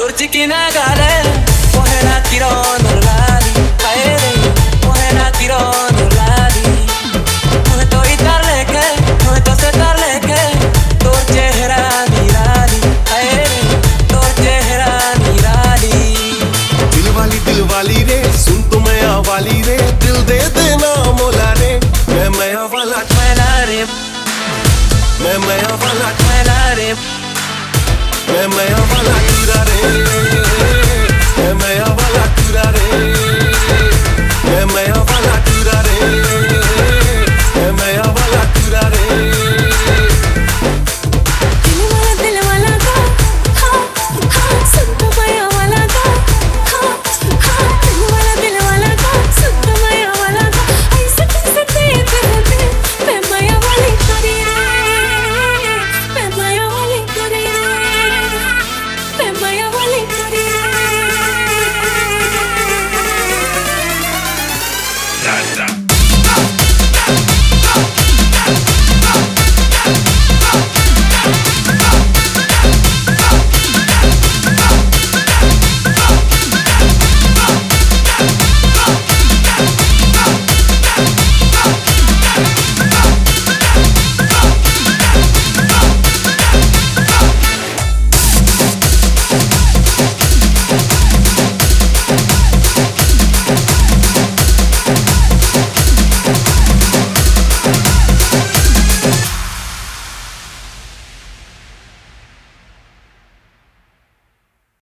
Chiquina gale, mujer tirón orlali, aere, mujer tirón orlali. No estoy tarde que, no estoy tarde que, torche hera nirali, aere, torche hera nirali. दिल वाली रे, सुन तो मैं आवाली रे, दिल दे देना मौला रे, मैं आवाला ठेला रे, मैं आवाला ठेला रे, मैं आवाला कीरा